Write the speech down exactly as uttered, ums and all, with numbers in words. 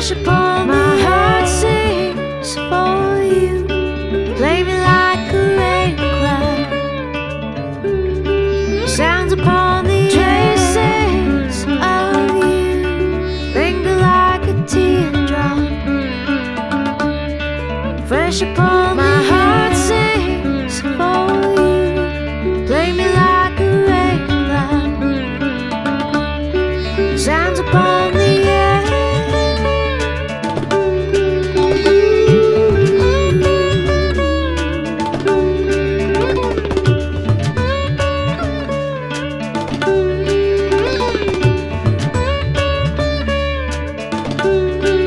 fresh upon my heart sings for you. Play me like a rain cloud. Sounds upon the traces of you. Linger like a teardrop. Fresh upon my heart sings for you. Play me like a rain cloud. Sounds upon the air.